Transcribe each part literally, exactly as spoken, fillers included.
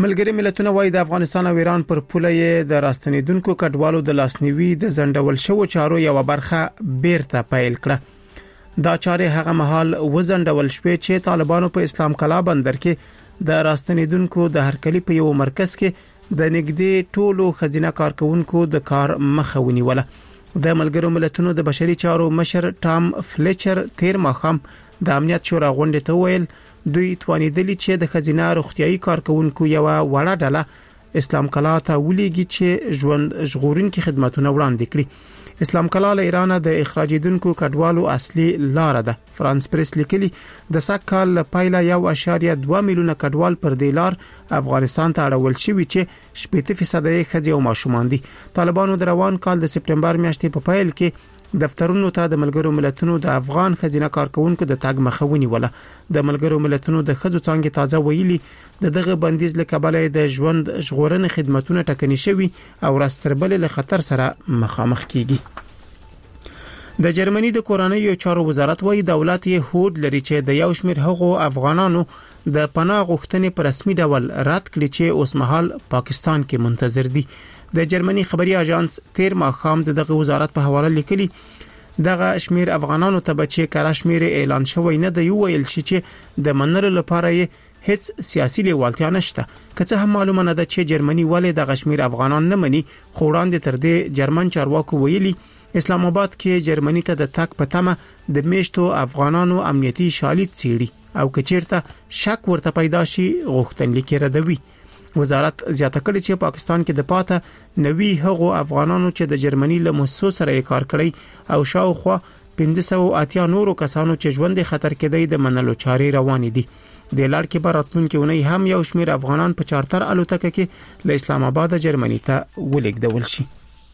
ملګری ملتونه وايي د افغانستان او ایران پر پوله د راستنیدونکو کډوالو د لاسنیوي د زندول شوو چارو یو برخه بیرته پیل کړه. دا چارې هغه مهال وزندول شوې چې طالبانو په اسلام کلا بندر کې د راستنیدونکو د هرکلی په یو مرکز کې د نګدي ټولو خزینه کارکونکو د کار مخه ونیوله. د ملګرو ملتونو د بشري چارو مشر ټام فلیچر تیر ماخام د امنیت شورا غونډې ته ویل دوی توانیدلی چې د خزینه روغتيایي کارکونکو یو وړه ډله اسلام کلا ته ولېږي چې ژوند ژغورونکو خدماتونه وړاندې کړي. اسلام کلا له ایران د اخراجیدونکو کډوالو اصلي لار ده. فرانس پریس لیکلي د سکهال پایله یو اشاریه دوه میلیونه کډوال پر دې لار افغانستان ته اړول شوی چې شپږ فیصد یې ښځې او ماشومان دي. طالبانو د روان کال د سپټمبر میاشتې په پیل کې دفترونو ته د ملګرو ملتونو د افغان خزینه کارکونکو د تاګ مخه ونیوله. د ملګرو ملتونو د خځو څنګه تازه ویلي د دغه بندیز له کبله د ژوند ژغورنې خدماتونه ټکني شوي او راستربل له خطر سره مخامخ کیږي. د جرمني د کورنیو چارو وزارت وايي دولت یې هوډ لري چې د یو شمېر هغو افغانانو د پناه غوښتنې په رسمي ډول رد کړي چې اوس مهال پاکستان کې منتظر دي. د جرمني خبري اژانس تیر ماخام دغه وزارت په حواله لیکلي دغه شمیر افغانانو ته بچي کړه شمیر اعلان شوی نه دی ویل شي چې د منلو لپاره یې هیڅ سیاسي لیوالتیا نشته. که څه هم معلومه نه ده چې جرمني ولې دغه شمیر افغانان نه مني خو وړاندې تر دې جرمن چارواکو ویلي اسلام آباد کې جرمني ته د تک په تمه د میشتو افغانانو امنیتي شالید چیړي او کچیرته شک ورته پیدا شي غوښتنلیک ردوي. وزارت زیاته کړي چې پاکستان کې د پاته نوي هغو افغانانو چې د جرمني له مؤسسو سره کار کړی او شاوخوا پنځه سوه اتیا نورو کسانو چې ژوند خطر کې دی د منلو چارې روانې دي. د لړ کې براتلون کې ونی هم یو شمیر افغانان په چارتر الوتکه کې له اسلام آباد جرمني ته ولېږدول شي.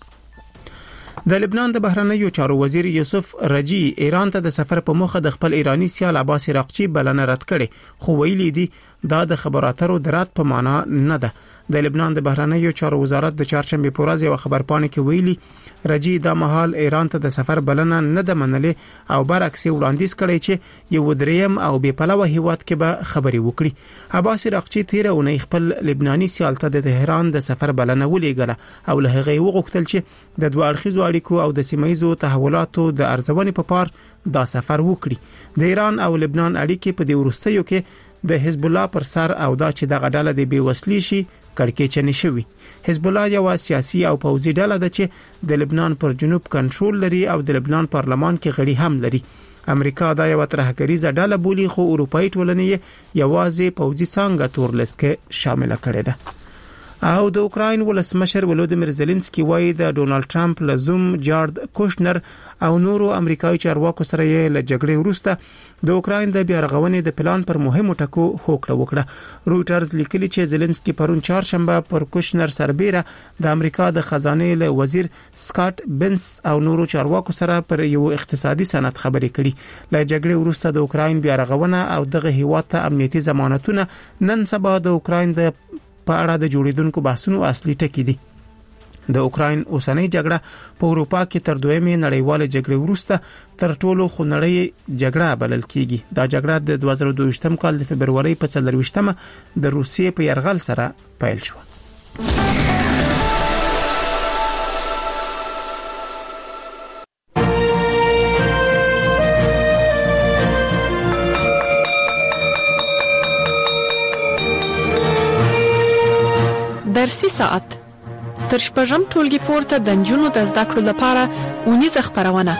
د لبنان د بهرنیو چارو وزیر یوسف رجی ایران ته د سفر په مخه د خپل ایرانی سیال عباس عراقچی بلنه رد کړي خو ویلي دي دا د خبراتو د رد په معنا نه ده. د لبنان د بهرنیو چارو وزارت د چهارشنبه په ورځ یو خبرپاڼه کې ویلي رجی د مهال ایران ته د سفر بلنه نه ده منلې او برعکس وړاندیز کړي چې یو دریم او بې پلوه هیواد کې به خبري وکړي. عباس عراقچی تیر اونۍ خپل لبناني سیال ته د تهران د سفر بلنه ولېږله او له هغه وغوښتل چې د دوه اړخیزو اړیکو او د سیمایي تحولاتو د ارزونې په پار دا سفر وکړي. د ایران او لبنان اړیکې په دې ورستیو کې د حزب الله پر سر او دا چې د غډاله د بیوسلی شي کړکېچنې شوی. حزب الله یو سیاسي او پوځي ډله ده چې د لبنان پر جنوب کنټرول لري او د لبنان پارلمان کې غړي هم لري. امریکا دا یو ترهګریزه ډله بولی خو اروپאי ټولنې یوازې پوځي څنګه تورلسکه شامل کړي ده. او د اوکراین ولسمشر ولودیمیر زيلنسکي وایي د ډونالد ټرمپ لزوم جارد کوشنر او نورو امریکایي چارواکو سره یې له جګړې وروسته د اوکراین د بیارغونې د پلان پر مهمو ټکو هوکړه وکړه. رويټرز لیکلي چې زيلنسکي پرون چهارشنبه پر کوشنر سربېره د امریکا د خزانه له وزیر سکاټ بنس او نورو چارواکو سره پر یو اقتصادي سند خبرې کړي. له جګړې وروسته د اوکراین بیارغونه او دغه هیواد ته امنیتي ضمانتونه نن سبا د اوکراین د په اړه د جوړیدونکو بحثونو اصلي ټکی دي. د اوکراین اوسنۍ جګړه په اروپا کې تر دویمې نړیوالې جګړې وروسته تر ټولو خونړۍ جګړه بلل کیږي. دا جګړه د دوه زره دوه کال د فبرवरी په څلرويشتمه د روسیې په یرغل سره پیل شو. درسي ساعت تر شپږم ټولګي پورته د نجونو د زده کړو لپاره اونیزه خپرونه.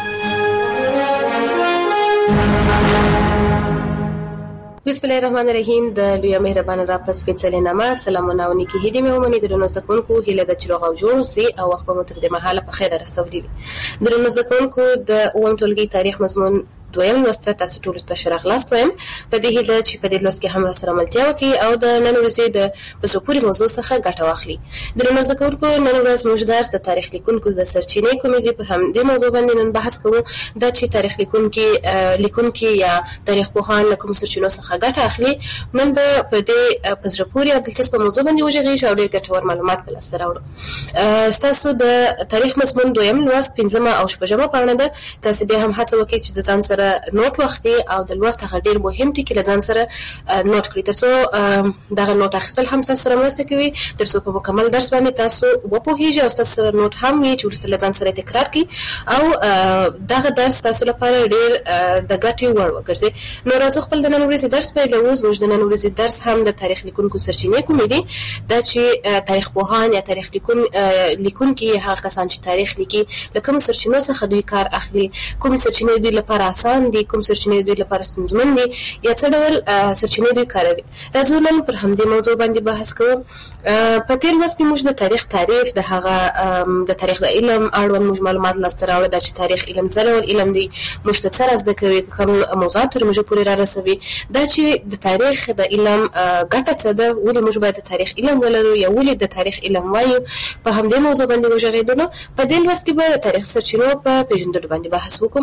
بسم الله الرحمن الرحیم. د لوی مهربان را پس پیڅلې نامه سلامونه او نیکی هدي مې ومني د نوزده کونکو هله د چروغ او جوړ سي او وخت په متر د محاله په خیر رسولي. د نوزده کونکو د اوم ټولګي تاریخ مضمون دویم لوسته تاسو ټول ته شرح خلاص وایم. په دې هیله چې په دې لوست کې هم سره ملتیا وکړي او د نن ورځې د پسپوري موضوع څخه ګټه واخلي. د نن ورځې کورکو نن ورځ موږ درس د تاریخ لیکونکو د سرچینې کومې په هم د موضوع باندې نن بحث کوو. دا چې تاریخ لیکونکي لیکونکي یا تاریخ پوهان کوم سرچینو څخه ګټه اخلي. نن به په دې پسپوري او دلچسپ موضوع باندې وژغې او ډېر ګټور معلومات په لاس راوړو. تاسو د تاریخ مضمون دویم لوست پنځمه او شپږمه پاڼه ده. تاسو به هم هڅه وکړئ چې د ځان سره سره نوٹ واخلي او د لوست هغه ډیر مهم ټکی له ځان سره نوٹ کړئ ترڅو دغه نوٹ اخیستل هم تاسو سره مرسته کوي ترڅو په مکمل درس باندې تاسو وپوهیږئ او تاسو سره نوٹ هم وي چې ورسره له ځان سره تکرار کړئ او دغه درس تاسو لپاره ډیر د ګټې وړ وګرځي. نو راځو خپل د نن ورځې درس پیلوو. زموږ د نن ورځې درس هم د تاریخ لیکونکو سرچینې کومې دي دا چې تاریخ پوهان یا تاریخ لیکون لیکونکي هغه کسان چې تاریخ لیکي له کوم سرچینو څخه دوی کار اخلي، کوم سرچینې دوی لپاره آسان دي، کوم سرچینې دوی لپاره ستونزمن دي یا څه ډول سرچینې دوی کاروي. راځو نن پر همدې موضوع باندې بحث کوو. په تیر وخت کې موږ د تاریخ تعریف د هغه د تاریخ د علم اړوند موږ معلومات لاسته راوړل دا چې تاریخ علم څه ډول علم دی، موږ ته څه زده کوي، کوم موضوعات تر موږ پورې را رسوي، دا چې د تاریخ د علم ګټه څه ده، ولې موږ باید د تاریخ علم ولرو یا ولې د تاریخ علم وایو. په همدې موضوع باندې وژغېدو. په دې لوست کې به د تاریخ سرچینو په پیژندلو باندې بحث وکړو.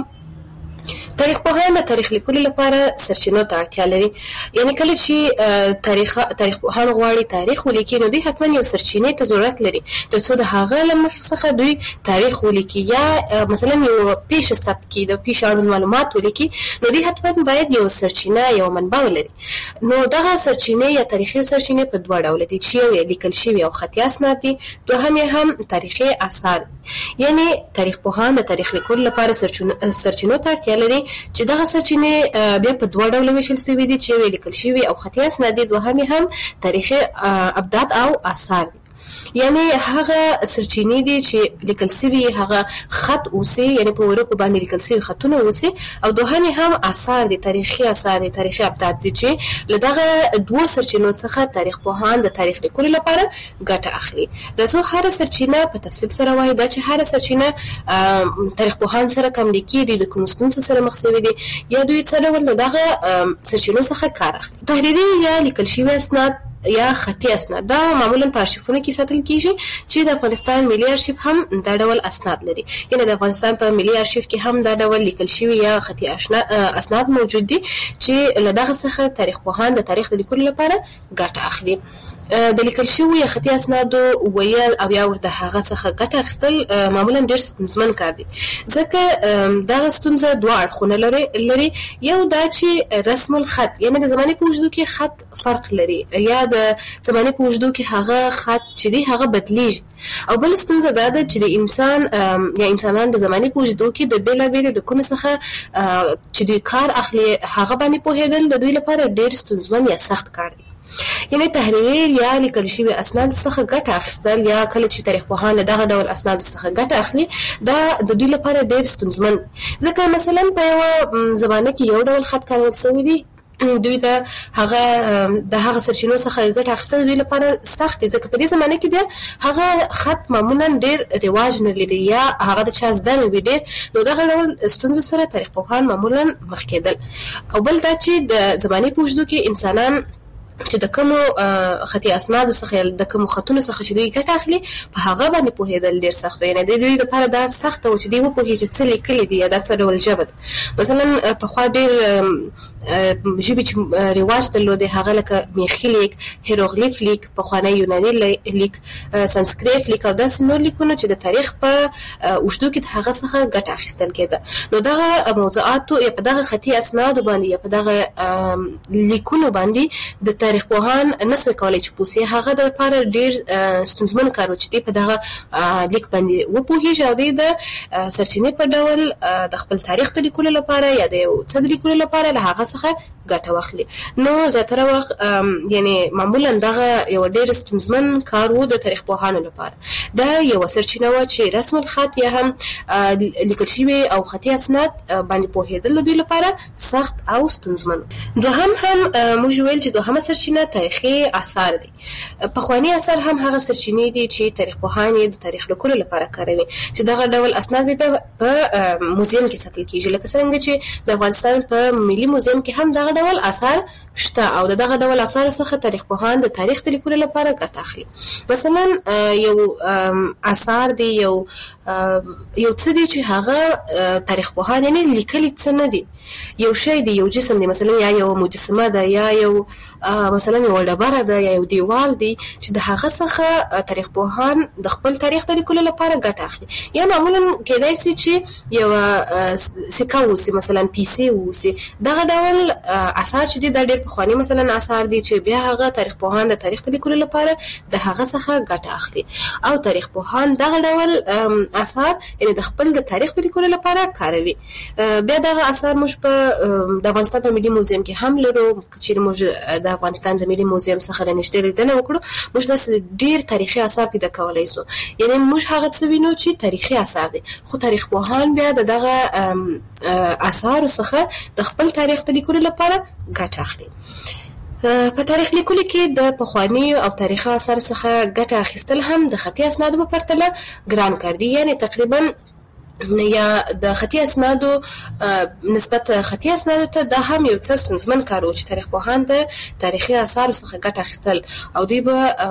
تاریخ پوهان د تاریخ لیکلو لپاره سرچینو ته اړتیا لري. یعنی کله چې تاریخ تاریخ پوهان غواړي تاریخ ولیکي نو دوی حتما یو سرچینې ته ضرورت لري ترڅو د هغه له مخې څخه دوی تاریخ ولیکي یا مثلا یو پیښه ثبت کړي، د پیښې اړوند معلومات ولیکي، نو دوی حتما باید یو سرچینه یو منبع ولري. نو دغه سرچینې یا تاریخي سرچینې په دوه ډول دي چې یو لیکل شوی او خطي اسناد دي، دوهم یې هم تاریخي آثار. یعنی تاریخ پوهان د تاریخ لیکلو لپاره سرچینو ته اړتیا لري چې دغه سرچینې بیا په دوه ډول ویشل شوي دي چې یو لیکل شوی او خطي اسناد دي، دوهم هم تاریخي ابدات او آثار دي. یعنی هغه سرچینې دي چې لیکل شوی هغه خط اوسي، یعنی په ورقو باندې لیکل شوی خطونه اوسي، او دوهم هم آثار دي، تاریخي آثار دي، تاریخي ابدات دي چې لدغه دوه سرچینو څخه تاریخ پوهان د تاریخ لیکلو لپاره ګټه اخلي. راځو هر سرچینه په تفصیل سره وایو دا چې هر سرچینه تاریخ پوهان سره کوم لیکي دي، د کوم ستونزو سره مخ شوي دي یا دوی څه ډول دغه سرچینو څخه کار اخلي. تحریري یا لیکل شوی اسناد یا خطي اسناد دا معمولا په ارشیفونو کې ساتل کیږي چې د افغانستان ملي ارشیف هم دا ډول اسناد لري. یعنی د افغانستان په ملي ارشیف کې هم دا ډول لیکل شوی یا خطي اسناد موجود دي چې له دغه څخه تاریخ پوهان د تاریخ د لیکلو لپاره ګټه اخلي. د لیکل شوی یا خطي اسنادو ویل او یا ورته هغه څخه ګټه اخیستل معمولا ډېر ستونزمن کار دی ځکه دغه ستونزه دوه اړخونه لري. یو دا چې رسم الخط یعنی د زمانې په اوږدو کې خط فرق لري یا د زمانې په اوږدو کې هغه خط چې دی هغه بدلیږي، او بل ستونزه دا ده چې د انسان یا انسانان د زمانې په اوږدو کې د بېلابېلو ډګرونو څخه چې دوی کار اخلي هغه باندې پوهېدل د دوی لپاره ډېر ستونزمن یا سخت کار دی. یعنی تحریر یا لیکل شوی اسناد څخه ګټه اخیستل یا کله چې تاریخ پوهان دغه ډول اسناد څخه ګټه اخلي دا د دوی لپاره ډېر ستونزمن ځکه مثلا په یو زمانه کې یو ډول خط کارول شوی دی، دوی د هغه د هغه سرچینو څخه ګټه اخیستل دوی لپاره سخت دي ځکه په دې زمانه کې بیا هغه خط معمولا ډېر رواج نه لري یا هغه د چا زده نه وي ډېر، نو دغه ډول ستونزو سره تاریخ پوهان معمولا مخ کېدل. او بل دا چې د زمانې په اوږدو کې انسانان چې د کومو خطي اسنادو څخه د کومو خطونو څخه چې دوی ګټه اخلي په هغه باندې پوهېدل ډېر سخت وي. یعنې د دوی لپاره دا سخته و چې دوی وپوهېږي چې څه لیکلي دي یا دا څه ډول ژبه ده. مثلا پخوا ډېر ژبې چې رواج درلودې هغه لکه میخي لیک، هیروغلیف لیک، پخوانی یوناني لیک، سانسکریت لیک او داسې نور لیکونه چې د تاریخ په اوږدو کې د هغه څخه ګټه اخیستل کېده. نو دغه موضوعاتو یا په دغه خطي اسنادو باندې یا په دغه لیکونو باندې د تاریخ پوهان نسوي کولای چې پوسي هغه د لپاره ډېر ستونزمن کار و چې دی په دغه لیک باندې وپوهېږي او دی د سرچینې په ډول د خپل تاریخ د لیکلو لپاره یا د یو څه د لیکلو لپاره له هغه څخه ګټه واخلي. نو زیاتره وخت یعنی معمولا دغه یو ډېر ستونزمن کار و د تاریخ پوهانو لپاره. دا یو سرچینه و چې رسم الخط یا هم لیکل شوی او خطي اسناد باندې پوهېدل د دوی لپاره سخت او ستونزمن. دوهم هم موږ ویل چې دوهمه سرچینه تاریخي آثار دي. پخوانی آثار هم هغه سرچینې دي چې تاریخ پوهان یې د تاریخ لیکلو لپاره کاروي چې دغه ډول اسناد په موزیم کې ساتل کیږي، لکه څنګه چې د افغانستان په ملي موزیم کې هم دغه ډول آثار شته او دغه ډول آثار څخه تاریخ پوهان د تاریخ د لیکلو لپاره ګټه اخلي. مثلا یو آثار دی یو یو څه دی چې هغه تاریخ پوهان یې لیکلي څه نه دي، یو شی دی، یو جسم دی، مثلا یا یو مجسمه ده یا یو مثلا یو ډبره ده یا یو دیوال دی چې د هغه څخه تاریخ پوهان د خپل تاریخ د لیکلو لپاره ګټه اخلي. یا معمولا کېدای شي چې یو سکه وسی مثلا پیسې وسی دغه ډول اثار چې د ډېر پخوانی مثلا اثار دي چې بیا هغه تاریخ پوهان د تاریخ د لیکلو لپاره د هغه څخه ګټه اخلي او تاریخ پوهان دغه ډول اثار یعنی د خپل د تاریخ د لیکلو لپاره کاروي. بیا دغه اثار موږ په د افغانستان په ملي موزیم کې هم لرو چې موږ د افغانستان د ملي موزیم څخه د نشته لیدنه وکړو. موږ د ډیر تاریخي اثار پیدا کولای شو یعنی موږ هغه څه وینو چې تاریخي اثار دي خو تاریخ پوهان بیا دغه اثار څخه د خپل تاریخ د لیکلو لپاره ګټه اخلي. په تاریخ لیکلو کې د پخوانی او تاریخي اثار څخه ګټه اخیستل هم د خطي اسنادو په پرتله ګران کار دي یعنی تقریبا یا د خطي اسنادو نسبت خطي اسنادو ته دا هم یو څه ستونزمن کار و چې تاریخ پوهان د تاریخي اثار څخه ګټه اخیستل او دوی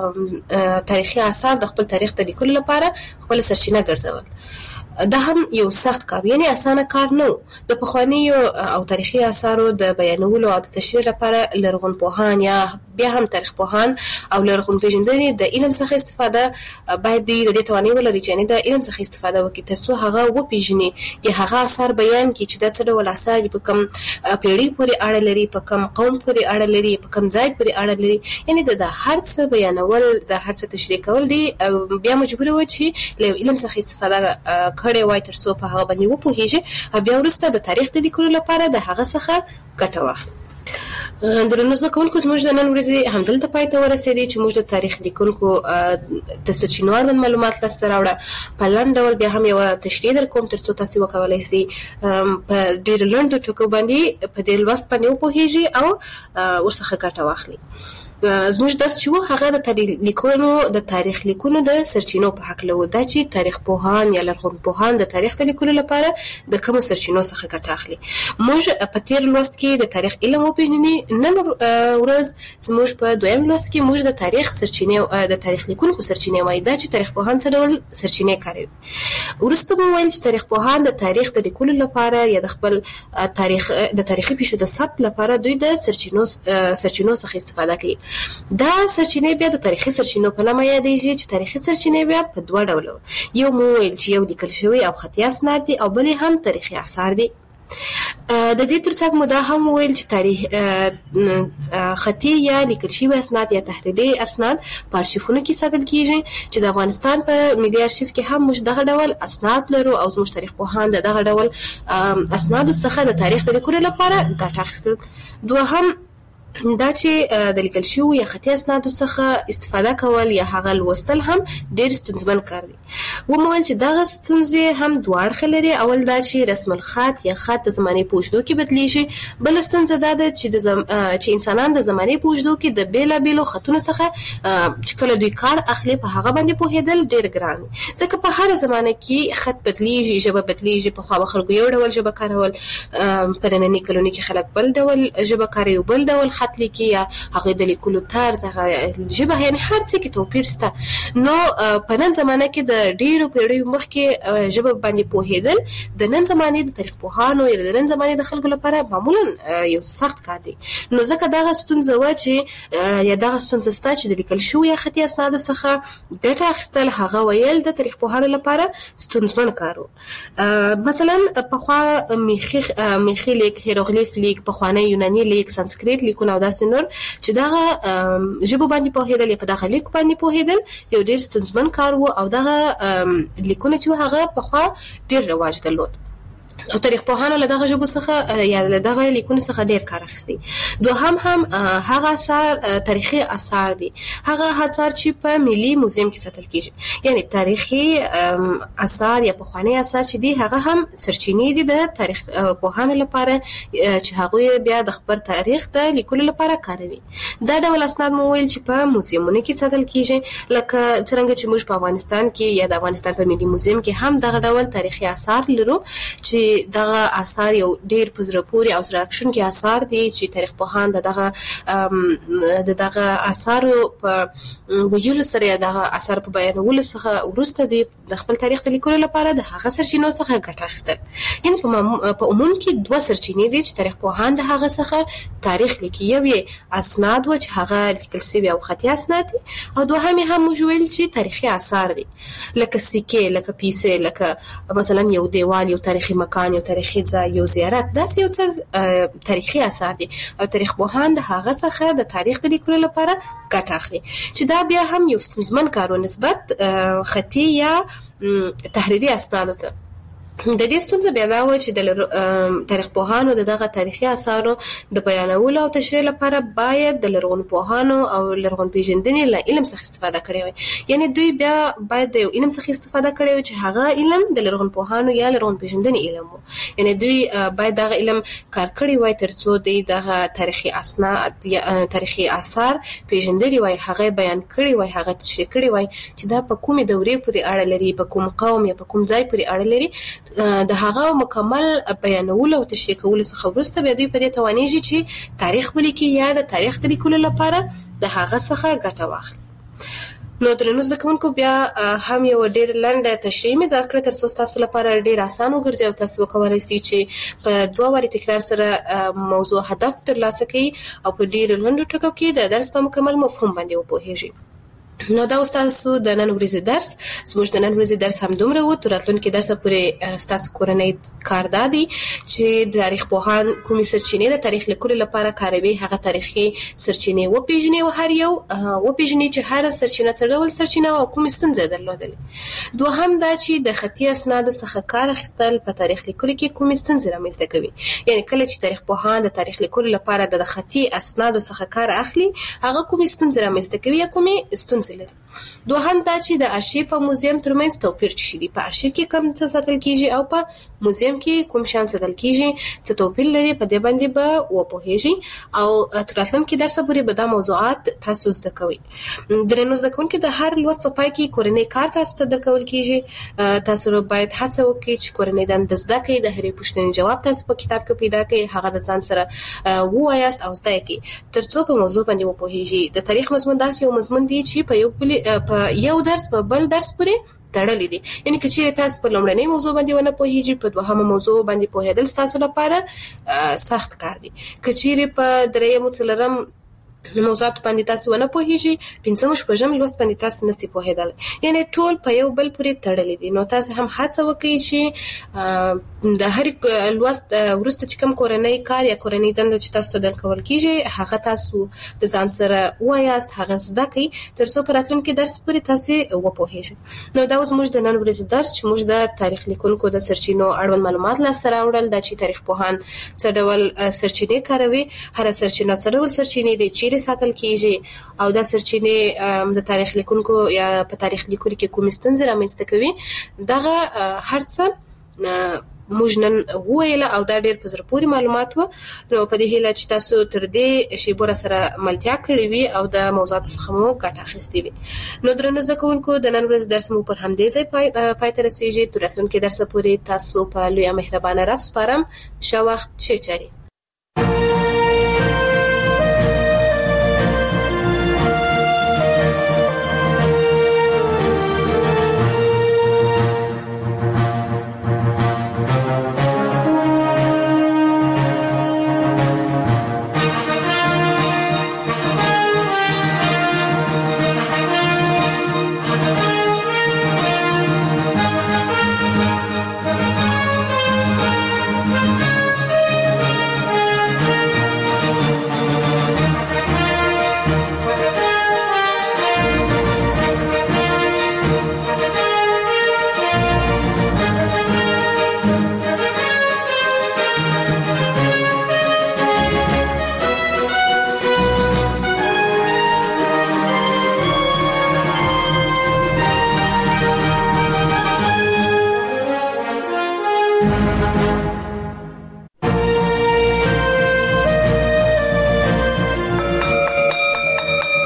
به تاریخي اثار د خپل تاریخ د لیکلو لپاره خپل سرچینه ګرځول. دا هم یو سخت کار یعنی اسانه کار نه د پخوانی او تاریخي اثارو د بیانولو او د تشریح لپاره لرغون پوهان یا بیا هم تاریخ پوهان او لرغون پیژندنې د علم څخه استفاده باید د دې توانایي ولري چې د علم څخه استفاده وکړي ترڅو هغه وپیژني یا هغه اثر بیان کړي چې د څه ډول اثار په کوم پیړۍ پورې اړه لري په کوم قوم پورې اړه لري په کوم ځای پورې اړه لري یعنی د هر څه بیانول د هر څه تشریح کول دي بیا مجبور و چې له علم څخه استفاده کړي وای ترڅو په هغه باندې وپوهیږي بیا وروسته د تاریخ د لیکلو لپاره د هغه څخه ګټه واخلي. درنو زده کوونکو زموږ د نن ورځې همدلته پای ته ورسېدی چې موږ د تاریخ لیکونکو د سرچینو اړوند معلومات لاسته راوړه په لنډ ډول بیا هم یوه تشریح در کوم ترڅو تاسو وکولای شئ په ډېر لنډو ټکو باندې په دې لوست باندې وپوهیږئ او ورڅخه ګټه واخلئ. زموږ درس چې وو هغه د تاریخ لیکونو د تاریخ لیکونو د سرچینو په حق له دا چې تاریخ پوهان یا لرغون پوهان د تاریخ د لیکلو لپاره د کوم سرچینو څخه ګټه اخلي. موږ په تیر لوست کې د تاریخ علم وپېژنې نن ورځ زموږ په دویم لوست کې موږ د تاریخ سرچینې د تاریخ لیکونکو سرچینې وایي دا چې تاریخ پوهان څه ډول سرچینې کاروي. وروسته به ویل چې تاریخ پوهان د تاریخ د لیکلو لپاره یا د خپل تاریخ د تاریخي پیښو د ثبت لپاره دوی د سرچینو سرچینو څخه استفاده کوي. دا سرچینې بیا د تاریخي سرچینو په نامه یادېږي چې تاریخي سرچینې بیا په دوه ډوله یو مو ویل چې یو لیکل شوی او خطي اسناد دي او بل هم تاریخي آثار دي. د دې ترڅنګ مو دا هم ویل چې تاریخ خطي یا لیکل شوی اسناد یا تحریري اسناد په ارشیفونو کې ساتل کیږي چې د افغانستان په ملي ارشیف کې هم موږ دغه ډول اسناد لرو او زموږ تاریخ پوهان دغه ډول اسناد څخه د تاریخ د لیکلو لپاره ګټه اخیستل. دوهم دا چې د لیکل شوو یا خطي اسنادو څخه استفاده کول یا هغه لوستل هم ډېر ستونزمن کار دی. ومویل چې دغه ستونزې هم دوه اړخه لري. اول دا چې رسم الخط یا خط د زمانې په اوږدو کې بدلیږي. بله ستونزه دا ده چې د زم... چې انسانان د زمانې په اوږدو کې د بېلابېلو خطونو څخه چې کله دوی کار اخلي په هغه باندې پوهېدل ډېر ګران دي ځکه په هره زمانه کې خط بدلیږي ژبه بدلیږي. پخوا به خلکو یو ډول ژبه کارول په ننني کلونو کې خلک بل ډول ژبه کاروي بل ډول خط لیکي یا هغه د لیکلو طرز هغه ژبه یعنی هر څه کې توپیر شته. نو په نن زمانه کې د ډیرو پیړیو مخکې ژبه باندې پوهېدل د نن زمانې د تاریخ پوهانو یا د نن زمانې د خلکو لپاره معمولا یو سخت کار دی. نو ځکه دغه ستونزه و چې یا دغه ستونزه سته چې د لیکل شوو یا خطي اسنادو څخه ګټه اخیستل هغه ویل د تاریخ پوهانو لپاره ستونزمن کار و. مثلا پخوا میخي میخي لیک هیروغلیف لیک پخوانی یوناني لیک سانسکریت لیکونه او داسې نور چې دغه ژبه باندې پوهېدل یا په دغه لیک باندې پوهېدل یو ډېر ستونزمن کار و او دغه لیکونه چې هغه پخوا ډېر رواج درلود او تاریخ پوهانو له دغه ژبو څخه یا له دغه لیکونو څخه ډېر کار اخیستی. دوهم هم هغه اثار تاریخي اثار دي هغه اثار چې په ملي موزیم کې ساتل کیږي یعنی تاریخي اثار یا پخوانی اثار چې دي هغه هم سرچینې دي د تاریخ پوهانو لپاره چې هغه بیا د خبر تاریخ د لیکلو لپاره کاروي. دا ډول اسناد مو ویل چې په موزیمونو کې ساتل کیږي لکه څنګه چې موږ په افغانستان کې یا د افغانستان په ملي موزیم کې هم دغه ډول تاریخي اثار لرو چې چې دغه آثار یو ډیر پزرپوري او سرکشن کې آثار دي چې تاریخ پوهان دغه دغه آثار په ویلو سره دغه آثار په بیانولو څخه ورسته دي د خپل تاریخ د لیکلو لپاره د هغه سرچینو څخه ګټه اخیستل. یعنی په عموم کې دوه سرچینې دي چې تاریخ پوهان د هغه څخه تاریخ لیکي. یو یې اسناد و چې هغه لیکل شوی او خطي اسناد دي، او دوهم هم موږ ویل چې تاریخي آثار دي لکه سکې، لکه پیسې، لکه مثلا یو دیوال، یو تاریخي مکان، یو تاریخي ځای، یو زیارت، داسې یو څه تاریخي آثار دي او تاریخ پوهان د هغه څخه د تاریخ د لیکلو لپاره ګټه اخلي چې دا بیا هم یو ستونزمن کار و نسبت خطي یا تحریري اسنادو ته. د دې ستونزه بیا دا و چې د تاریخ پوهانو دغه تاریخي آثارو د بیانولو او تشریح لپاره باید د لرغون پوهانو او لرغون پیژندنې له علم څخه استفاده کړي وي. یعنی دوی بیا باید د یو علم څخه استفاده کړي وي چې هغه علم د لرغون پوهانو یا لرغون پیژندنې علم وو. یعنی دوی باید دغه علم کار کړي وي ترڅو د دغه تاریخي اسناد یا تاریخي آثار پیژندلي وي، هغه بیان کړي وي، هغه تشریح کړي وي چې دا په کومه دورې پورې اړه لري، په کوم قوم یا په کوم ځای پورې اړه لري. د هغه مکمل بیانولو او تشریح کولو څخه وروسته بیا دوی په دې توانیږي چې تاریخ ولیکي یا د تاریخ د لیکلو لپاره د هغه څخه ګټه واخلي. نو درنو زده کوونکو بیا هم یو ډېر لنډه تشریح مې درکړه ترڅو تاسو لپاره ډېر اسان وګرځي او تاسو وکولای شئ چې په دوه واري تکرار سره موضوع هدف ترلاسه کړئ او په ډېر لنډو ټکو کې د درس په مکمل مفهوم باندې وپوهیږئ. نو دا تاسو د نن ورځې درس زموږ د نن ورځې درس هم دومره و. تر راتلونکي درس پورې تاسو کورنۍ کار دادی چې د تاریخ پوهان کومې سرچینې د تاریخ لیکلو لپاره کاروي، هغه تاریخي سرچینې وپیژنئ او هر یو وپیژنئ چې هر سرچینه څه ډول سرچینه او کومې ستونزې درلودلې. دوهم دا چې د خطي اسنادو څخه کار اخیستل په تاریخ لیکلو کې کومې ستونزې رامنځته کوي. یعنی کله چې تاریخ پوهان د تاریخ لیکلو لپاره د خطي اسنادو څخه کار اخلي، هغه کومې ستونزې رامنځته کوي یا کومې ستونزې لري. دوهم دا چې د ارشیف او موزیم ترمنځ توپیر شي دي. په ارشیف کې کوم څه ساتل کیږي او په موزیم کې کوم شان ساتل کیږي، څه توپیر لري، په دې باندې به وپوهیږي او تر راتلونکي درس پورې به دا موضوعات تاسو زده کوئ. درنو زده کوونکي د هر لوست په پای کې کورنۍ کار تاسو ته درکول کیږي. تاسو باید هڅه وکړئ چې کورنۍ دنده زده کړئ، د هرې پوښتنې جواب تاسو په کتاب کې پیدا کړئ، هغه د ځان سره ووایاست او زده کړئ ترڅو په موضوع باندې وپوهیږئ. د تاریخ مضمون داسې یو مضمون دی چې په یو په یو درس په بل درس پورې تړلې دي. یعنی که چیرې تاسو په لومړنۍ موضوع باندې ونه پوهیږئ، په دوهمه موضوع باندې پوهېدل تاسو لپاره سخت کار دی. که چیرې په درېیم څلورم موضوعات باندې تاسو ونه پوهیږئ، پنځم شپږم لوست باندې تاسو نشئ پوهېدل. یعنی ټول په یو بل پورې تړلې دي. نو تاسو هم هڅه وکړئ چې د هر لوست وروسته چې کوم کورنۍ کار یا کورنۍ دنده چې تاسو ته درکول کیږي، هغه تاسو د ځان سره وایاست، هغه زده کړئ ترڅو په راتلونکي درس پورې تاسو وپوهیږئ. نو دا زموږ د نن ورځې درس چې موږ د تاریخ لیکونکو د سرچینو اړوند معلومات لاسته راوړل، دا چې تاریخ پوهان څه ډول سرچینې کاروي، هر سرچینه څه ډول سرچینې دي، چیرې ساتل کیږي او دا سرچینې د تاریخ لیکونکو یا په تاریخ لیکلو کې کومې ستونزې رامنځته کوي. دغه هر څه موږ نن وویل او دا ډېر په زړه پورې معلومات وو. نو په دې هیله چې تاسو تر دې شیبو سره ملتیا کړې وي او د موضوعاتو څخه مو ګټه اخیستې وي. نو درنو زده کوونکو د نن ورځې درس مو پر همدې ځای پای پای ته رسیږي. تر راتلونکي درس پورې تاسو په لویه مهربانه رب سپارم. ښه وخت، ښه چارې.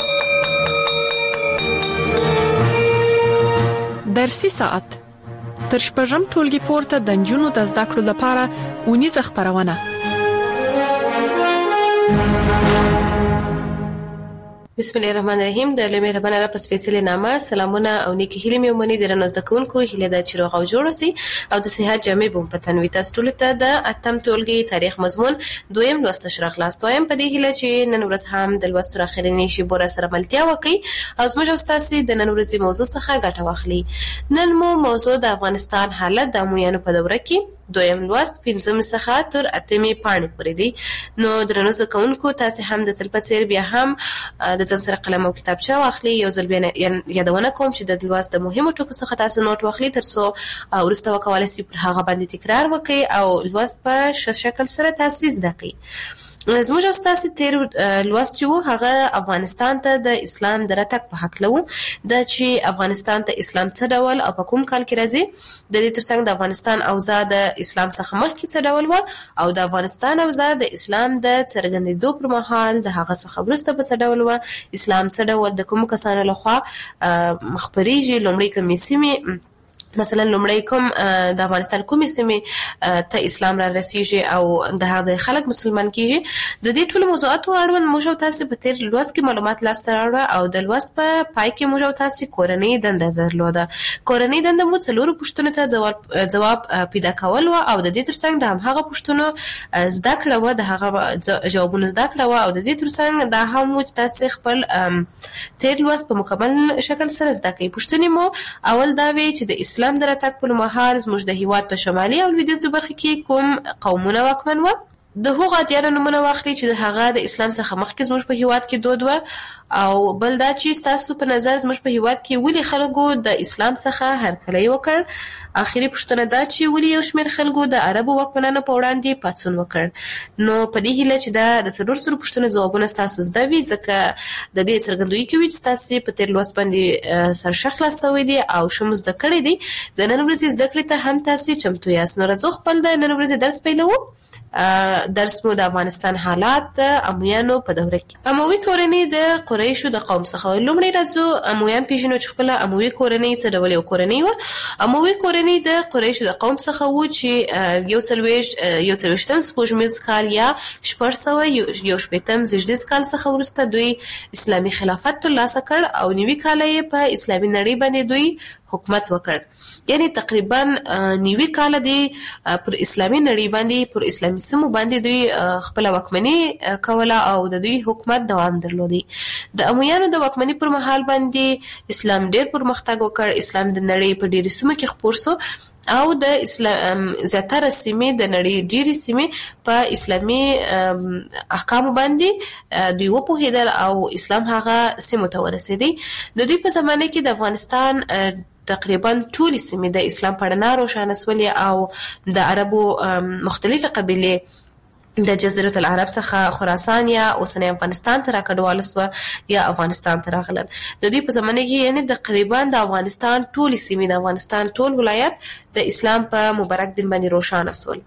درسي ساعت تر شپږم ټولګي پورته د نجونو د زده کړو لپاره ونیزه خبرونه. بسم الله الرحمن الرحیم. د لمه ربانه را پس فیصله نامه سلامونه او نیکی هیله مې ومني د رنوز د کوونکو هیله د چروغ او جوړ سي او د صحت جامع بوم پتن وي تاسو ټول ته د اتم ټولګي تاریخ مضمون دویم لوست شرح خلاص وایم په دې هیله چې نن ورځ هم د لوست تر اخرنی شی بور سره ملتیا وکي او زموږ استاد د نن ورځې موضوع څخه ګټه واخلي. نن مو موضوع د افغانستان حالت د امویانو په دوره کې دویم لوست پنځم څخه تر اتمې پاڼې پورې دی. نو درنو زده کوونکو تاسو هم د تلپاتیر بیا هم د ځان سره قلم او کتابچه واخلي. یو ځل بیا یادونه کوم چې د لوست د مهمو ټکو څخه تاسو نوٹ واخلي ترڅو ورسته وکولای شئ پر هغه باندې تکرار وکړئ او لوست په ښه شکل سره تاسو زده کړئ. زموږ استاد تیر لوست چې هغه افغانستان ته د اسلام د راتګ په حق لو د چې افغانستان ته اسلام څه ډول او په کوم کال کې راځي د دې ترڅنګ د افغانستان اوضاع د اسلام څخه مخکې څه ډول و او د افغانستان اوضاع د اسلام د څرګندېدو پر مهال د هغه څخه وروسته په څه ډول و اسلام څه ډول د کوم کسانو لخوا مخبريږي لومړی کومې سیمې مثلا لومړی کوم د افغانستان کومې سیمې ته اسلام را رسیږي او د هغه خلک مسلمان کیږي. د دې ټول موضوعاتو اړوند موږ تاسو په تیر لوست کې معلومات لاسته راوړل او د لوست په پای کې موږ تاسو کورنۍ دنده درلوده. کورنۍ دنده مو څلور پوښتنو ته جواب جواب پیدا کول او د دې ترڅنګ د هغه پوښتنو زده کړه و د هغه جوابونه زده کړه او د دې ترڅنګ د هم تاسو خپل تیر لوست په مکمل شکل سره زده کړئ. پوښتنې مو اول دا وی چې د اسلام د راتګ په مهال زموږ د هیواد په شمالي او لویدیځو برخو کې کوم قومونه واکمن و. د هغو ادیانو نمونه واخلي چې د هغه د اسلام څخه مخکې زموږ په هیواد کې دود و او بل دا چې تاسو په نظر زموږ په هیواد کې ولې خلکو د اسلام څخه هرکلی وکړ. اخیری پوښتنه دا چې ولې یو شمېر خلکو د عربو واکمنانو په وړاندې پاڅون وکړ. نو په دې هیله چې دا د څلور سلو پوښتنو ځوابونه تاسو زده وي ځکه د دې څرګندوي کوي چې تاسو په تیر لوست باندې سرشخ خلاصوي دي او شمو زده کړی دي. د نن ورځې زده کړې ته هم تاسو چمتو یاست. نو راځو خپل د نن ورځې درس پیلوو. درس مو د افغانستان حالات امویانو په دوره کې. اموي کورنۍ د قریشو د قوم څخه لومړی راځو امویان پیژنو چې خپل اموي کورنۍ څه ډول یو کورنۍ و. اموي کورنۍ د قریشو د قوم څخه و چې یو څلويش یو څلويشتم سپوږمیز کال یا شپږ سوه یو شپږم زیږدیز کال څخه وروسته دوی اسلامي خلافت ترلاسه کړ او نوي کال یې په اسلامي نړۍ باندې دوی حکومت وکړ. یعنی تقریبا نیوی کال دی پر اسلامي نړۍ باندې پر اسلامي سیمو باندې دوی خپل واکمني کوله او د دوی حکومت دوام درلودي. د امویانو د واکمني پر مهال باندې اسلام ډېر پرمختګ وکړ. اسلام د نړۍ په ډېرو سیمو کې خپور شو او د اسلام زیاتره سیمې د نړۍ ډېری سیمې په اسلامي احکام باندې دوی وپوهیدل او اسلام هغه سیمو ته ورسېدی. د دوی په زمانه کې د افغانستان تقریبا ټول سیمې د اسلام په رڼا روښانه سولې او د عربو مختلفه قبیلې د جزیره العرب څخه خراسان یا اوسنی افغانستان ته راکډوال سو یا افغانستان ته راغلل. د دې په زمانه کې یعنی تقریبا د افغانستان ټول سیمې د افغانستان ټول ولایت د اسلام په مبارک دین باندې روښانه سول.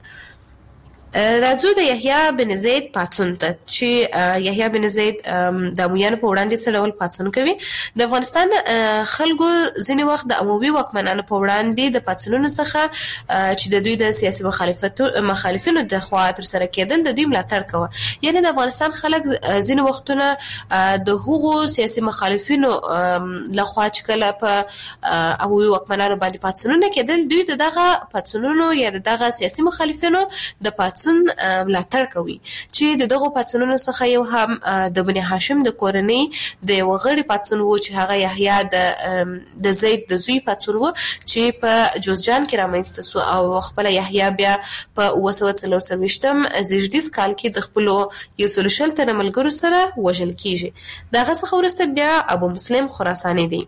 راځو د یحیی بن زید پاڅون ته چې یحیی بن زید د امویانو په وړاندې څه ډول پاڅون کوي. د افغانستان خلکو ځینې وخت د اموي واکمنانو په وړاندې د پاڅونونو څخه چې د دوی د سیاسي مخالفتو مخالفینو د خوا تر سره کېدل د دوی ملاتړ کوي. یعنی د افغانستان خلک ځینې وختونه د هغو سیاسي مخالفینو لخوا چې کله په اموي واکمنانو باندې پاڅونونه کېدل دوی دغه پاڅونونو یا دغه سیاسي مخالفینو د پاڅون ملاتړ کوي چې دغه پاڅونونو څخه یو هم د بني هاشم د کورنۍ د یو غړي پاڅون وو چې هغه یحیی د د زید د زوی پاڅون وو چې په جوزجان کې رامنځته شو او خپل یحیی بیا په اوه سوه څلور څلوېښتم زیږدیز کال کې د خپل یو سل شل تنه ملګرو سره وژل کیږي. دغه څخه وروسته بیا ابو مسلم خراساني دی.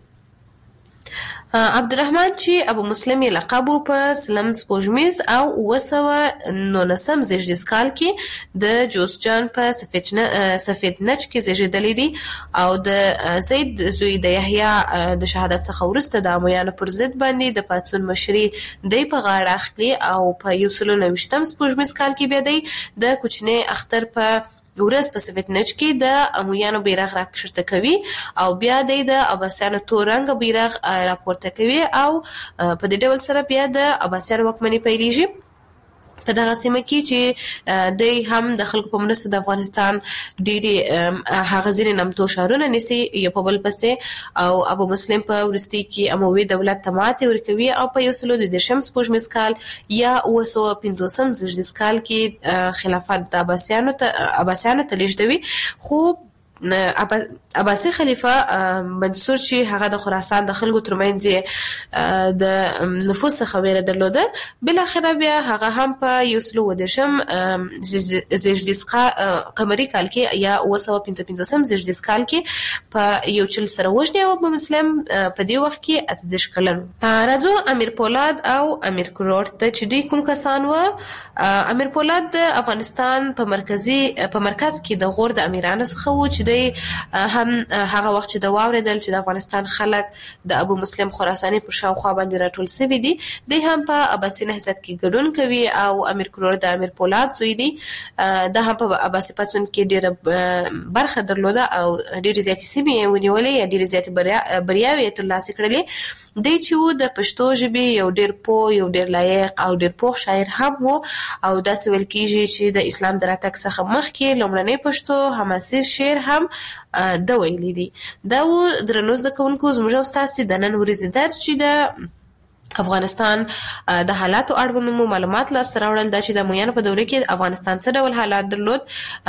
عبدالرحمن چې ابو مسلم یې لقب په سلم سپوږمیز او اوه سوه نولسم زیږدیز کال کې د جوزجان په سفید نج کې زیږېدلی دی او د زید زوی د یحیی د شهادت څخه وروسته د امویانو پر ضد باندې د پاڅون مشري دی په غاړه اخلي او په یو سل نهه ویشتم سپوږمیز کال کې بیا دی د کوچنی اختر په ورځ په سویټنچ کې د امویانو بیرغ راکښته کوي او بیا د عباسیانو تور رنګ بیرغ راپورته کوي او په دې ډول سره بیا د عباسیانو واکمني پیلېږي په دغه سیمه کې چې د هم د خلکو په مرسته د افغانستان ډېری هغه ځینې نامتو ښارونه نیسي یو په بل پسې او ابو مسلم په وروستي کې اموي دولت ته ماتې ورکوي او په یو سلو د دېرشم سپوږمیز کال یا اوه سوه پنځوسم زېږدیز کال کې خلافت د عباسیانو ته عباسیانو ته لېږدوي. خو عباسي خلیفہ منصور چې هغه د خراسان د خلکو ترمنځ د نفوذ څخه ویره درلوده بل اخر بیا هغه هم په یو سلو ودرشم زېږدیز قمري کال کې یا اوه سوه پنځه پنځوسم زېږدیز کال کې په یو چل سره وژني او ابو مسلم په دې وخت کې اته دېرش کلن. راځو امیر پولاد او امیر کروړ ته چې دوی کوم کسان و. امیر پولاد د افغانستان په مرکزي په مرکز کې د غور د امیرانو څخه و چې هم هغه وخت چې د واوریدل چې د افغانستان خلک د ابو مسلم خراساني پر شاوخوا باندې راټول شوي دي د هم په عباسي نهضت کې ګډون کوي او امیر کروړ د امیر پولاد زوی دی د هم په عباسي پاڅون کې ډېره برخه درلوده او ډېرې زیاتې سیمې ونیولې یا ډېرې زیاتې بریاوې یې ترلاسه کړلې. دی چې و د پښتو ژبې یو ډېر پوه یو ډېر لایق او ډېر پوه شاعر هم و او داسې ویل کېږي چې د اسلام د راتګ څخه مخکې لومړنی پښتو حماسي شعر هم د ویلي دي. دا و درنو زده کوونکو زموږ او ستاسې د نن ورځې درس چې د افغانستان د حالاتو اړوند معلومات لاسته راوړل دا چې د امویانو په دوره کې افغانستان څه ډول حالات درلود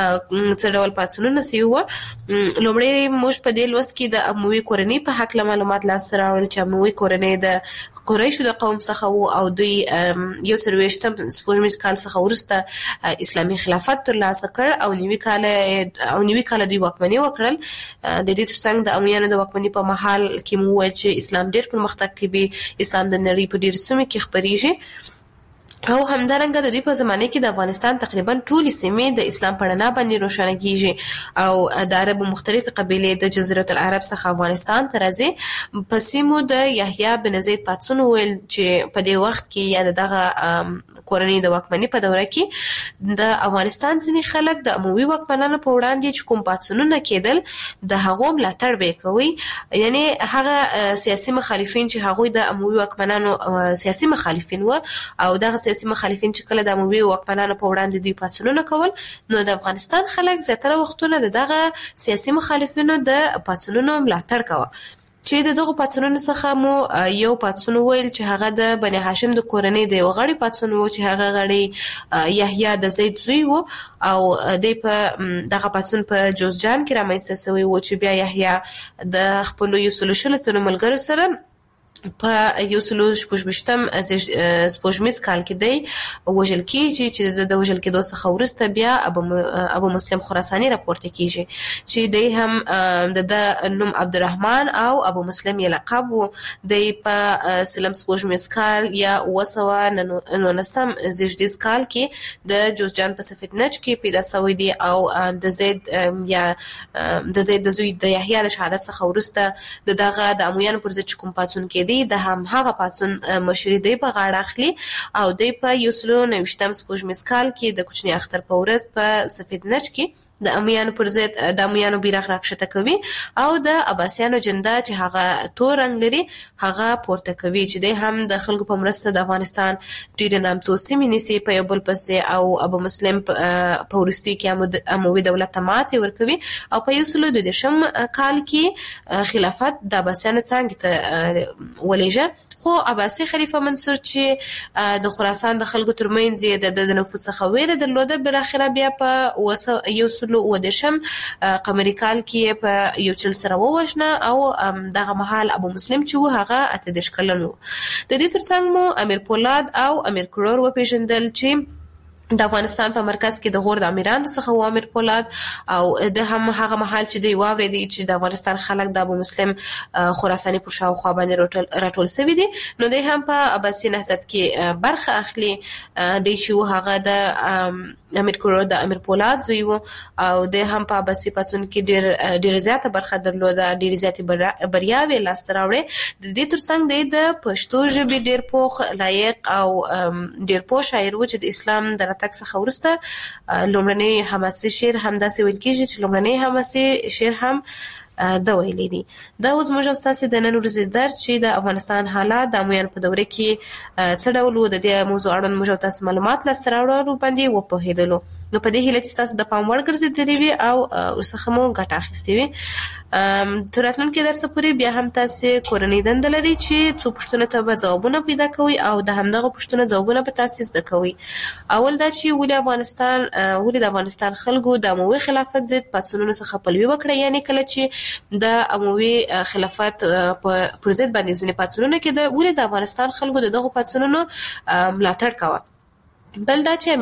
څه ډول پاڅونونه سوي وو. لومړی موږ په دې لوست کې د اموي کورنۍ په هکله معلومات لاسته راوړل چې اموي کورنۍ د قریشو د قوم څخه وو او دوی یو څلوېښتم سپوږمیز کال څخه وروسته اسلامي خلافت ترلاسه کړ او نوي کال او نوي کال دوی واکمني وکړل. د دې ترڅنګ د امویانو د واکمني په مهال کې مو وویل چې اسلام ډېر پرمختګ کوي اسلام د نړۍ په ډېر سیمو کې خپرېږي او همدارنګه د دې په زمانه کې د افغانستان تقریبا ټولې سیمې د اسلام په رڼا باندې روښانه کیږي او د عربو مختلفې قبیلې د جزیرة العرب څخه افغانستان ته راځي. په سیمو د یحیی بن زید پاڅون ویل چې په دې وخت کې یا دغه کورنۍ د واکمنۍ په دوره کې د افغانستان ځینې خلک د اموي واکمنانو په وړاندې چې کوم پاڅونونه کېدل د هغو ملاتړ به کوي یعنی هغه سیاسي مخالفین چې هغوی د اموي واکمنانو سیاسي مخالفین و او دغه سیاسي مخالفین چې کله د اموي واکمنانو په وړاندې دوی پاڅونونه کول نو د افغانستان خلک زیاتره وختونه دغه سیاسي مخالفینو د پاڅونونو ملاتړ کوي. چې د دغه پاڅونونو څخه مو یو پاڅون ویل چې هغه د بني هاشم د کورنۍ د یو غړي پاڅون و چې هغه غړي یحیی د زید زوی و او د په دغه پاڅون په جوزجان کې رامنځته شوی و چې بیا یحیی د خپل یو سلو شلو تنو ملګرو سره په یو سلو شپږویشتم سپوږمیز کال کې دی وژل کېږي چې د وژل کېدو څخه وروسته بیا ابو مسلم خراساني راپورته کېږي چې دی هم د نوم عبدالرحمن او ابو مسلم یې لقب و. دی په سلم سپوږمیز کال یا اوه سوه نولسم زېږدیز کال کې د جوزجان په سفیدنج کې پیدا شوی دی او د زید یا د زید د زوی د یحیی د شهادت څخه وروسته د دغه د امویانو پر ضد کوم پاڅون کې دی د هم هغه پاڅون مشري دی په غاړه اخلي او دی په یو سلو نوېشتم سپوږمیز کال کې د کوچني اختر په ورځ په سفیدنج کې د امویانو پر ضد د امویانو بیرغ راکښته کوي او د عباسیانو جنډه چې هغه تور رنګ لري هغه پورته کوي چې دی هم د خلکو په مرسته د افغانستان ډېرې نامتو سیمې نیسي په یو بل پسې او ابو مسلم په وروستي کې اموي دولت ته ماتې ورکوي او په یو سلو دوه دېرشم کال کې خلافت د عباسیانو څانګې ته ولېږه. خو عباسي خلیفہ منصور چې د خراسان د خلکو ترمنځ یې د نفوذ څخه ویره درلوده بالاخره بیا په یو سلو اوه دېرشم قمري کال کې په یو چل سره ووژنه او دغه مهال ابو مسلم چې و هغه اته دېرش کلن و. د دې ترڅنګ مو امیر پولاد او امیر کروړ وپېژندل چې د افغانستان په مرکز کې د غور د امیرانو څخه و امیر پولاد او د هم هغه مهال چې دوی واورېدي چې د افغانستان خلک د ابو مسلم خراساني پر شاوخوا باندې راټول شوي دي نو دوی هم په عباسي نهضت کې برخه اخلي. دی چې و هغه د امیر کروړ د امیر پولاد زوی و او د هم په عباسي پاڅون کې ډېر ډېره زیاته برخه درلوده ډېرې زیاتې بریاوې لاسته راوړې. د دې ترڅنګ دی د پښتو ژبې ډېر پوخ لایق او ډېر پوه شاعر و چې د اسلام د راتګ څخه وروسته لومړنی حماسي شعر همداسې ویل کېږي چې لومړنی حماسي شعر هم دا ویلې دي. دا اوس موږ تاسو د نن ورځې درس چې د افغانستان حالات د امویانو په دوره کې څه ډول وو د دې موضوع اړوند موږ تاسو معلومات لاسته راوړو باندې وپوهیدلو. نو په دې هیله چې تاسو د پام وړ ګرځېدلې وي او ورڅخه مو ګټه اخیستې وي. تر راتلونکي درس پورې بیا هم تاسو کورنۍ دنده لري چې څو پوښتنو ته به ځوابونه پیدا کوئ او د همدغه پوښتنو ځوابونه به تاسو زده کوئ. اول دا چې ولې افغانستان ولې د افغانستان خلکو د اموي خلافت ضد پاڅونونو څخه پلوي وکړه، یعنی کله چې د اموي خلافت پر ضد باندې ځینې پاڅونونه کېده ولې د افغانستان خلکو د دغه پاڅونونو ملاتړ کاوه. بل دا چې